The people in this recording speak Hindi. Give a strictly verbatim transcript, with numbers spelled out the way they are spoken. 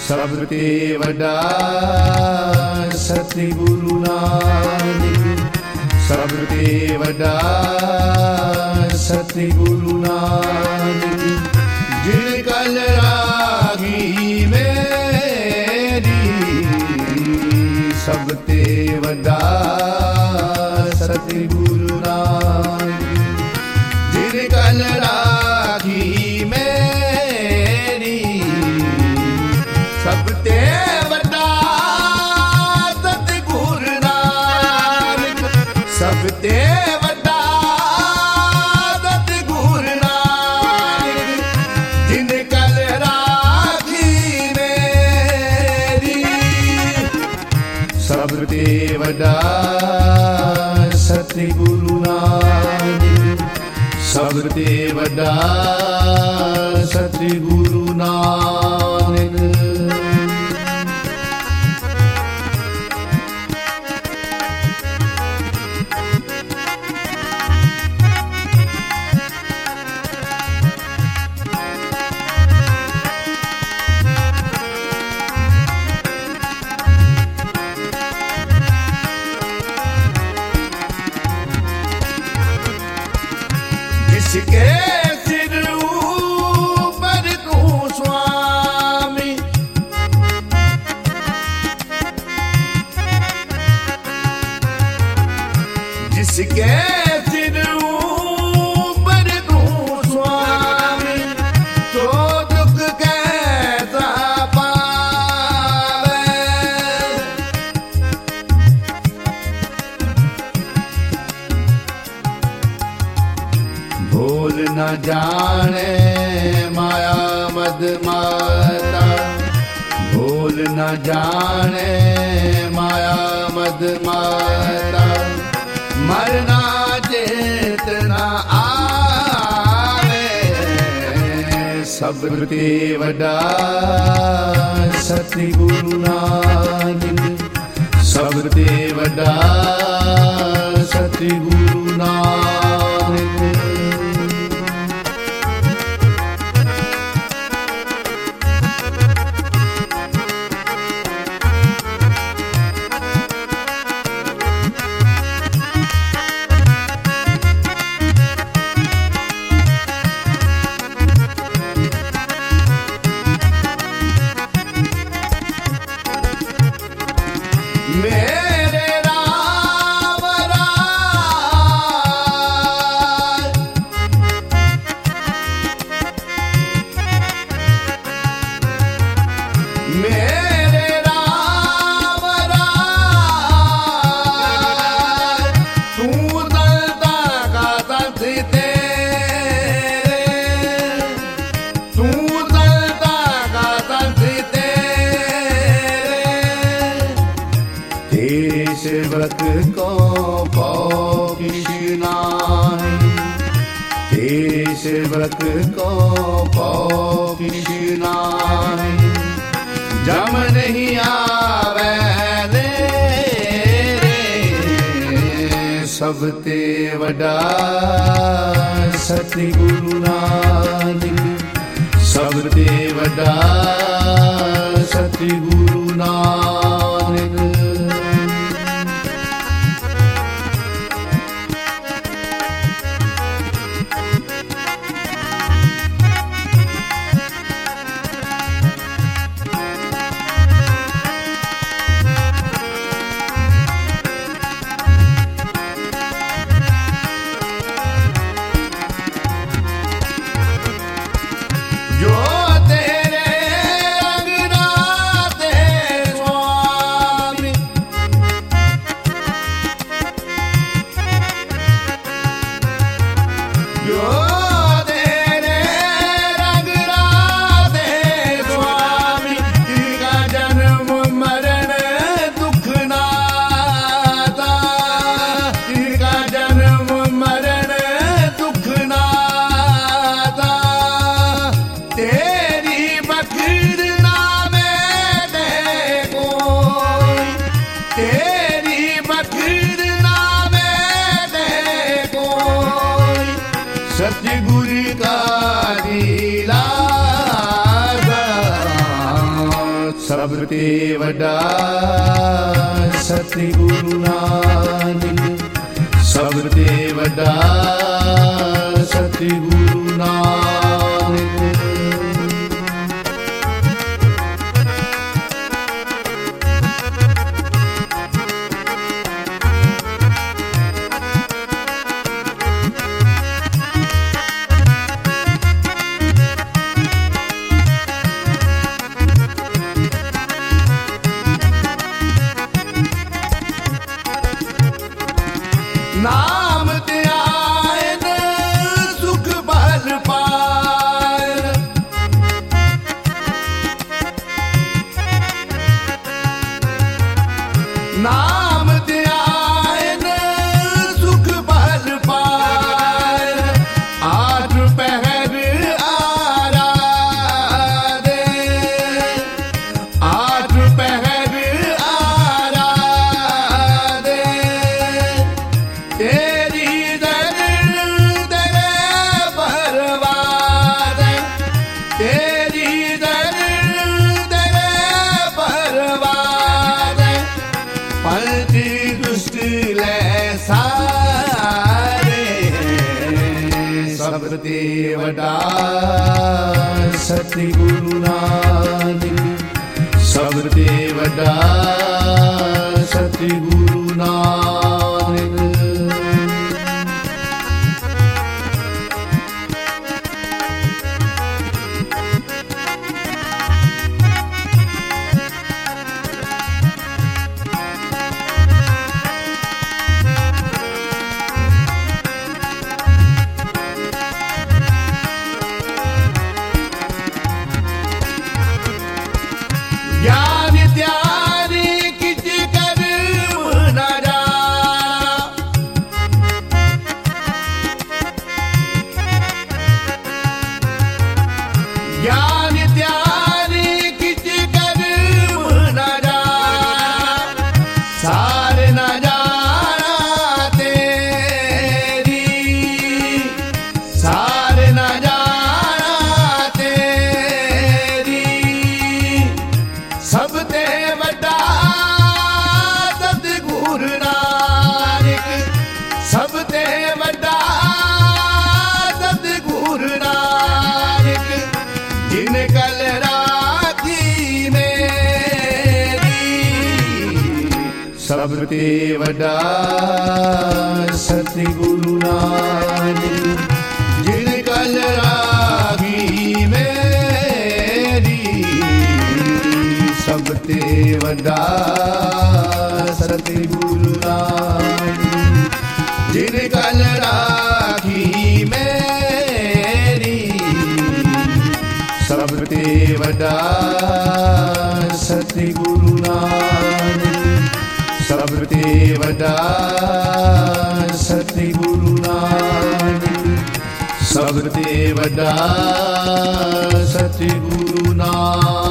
सब ते वॾा सतगुरु नानक, सब ते वॾा सतगुरु नानक। जिन कल रागी मेरी, सब ते वॾा सतगुरु नानक। जिन कल रागी मेरी, सब ते वॾा सतगुरु नानक, सब ते वॾा सतगुरु नानक। जिन कल राखी मेरी, सब ते वॾा सतगुरु नानक, सब ते वॾा सतगुरु नानक। जिसके सिर ऊपर तू स्वामी, जिसके सिर ऊपर तू स्वामी, तो दुख कैसा पावे। भूल न जाने माया मद माता, भूल न जाने माया मद माता। मरना चेतना आवे, सब ते वॾा सतगुरु नानक, सब ते वॾा सतगुरु नानक। मेरे राम राय, मेरे राम राय। तू दलता का दल तेरे, तू दलता का दल तेरे। तेरे सेवक को पाओ किशनाई, तेरे सेवक को पाओ किशनाई। जम नहीं आवे रे, सब ते वॾा सतगुरु नानक, सब ते वॾा सतगुरु नानक। जो तेरे अंगना ते स्वामी, ते वॾा सतगुरु नानक सब ते वॾा सतगुरु नानक। नाम ते आयन सुख बल पायन, नाम ते आयन सुख बल पायन, आठ पहर आरा दे, आठ पहर आरा दे, तेरी दर दर बरबाद, तेरी दर दर बरबाद, पंच दुष्ट ले सारे सब ते वॾा सतगुरु नानक सब ते वॾा सतगुरु नानक। ज्ञान त्यार किच कर्म न जाना, ज्ञान त्यार किच कर्म न जाना, सार न जाना तेरी, सार न जाना तेरी, सब ते वॾा सतगुरु नानक सब ते वॾा सतगुरु नानक, जिन कल राखी मेरी सब ते वॾा सतगुरु नानक, जिन कल राखी मेरी सब ते वॾा सतगुरु नानक, जिन कल राखी मेरी सब ते वॾा सतगुरु नानक सब ते वॾा सतगुरु नानक सब ते वॾा सतगुरु नानक।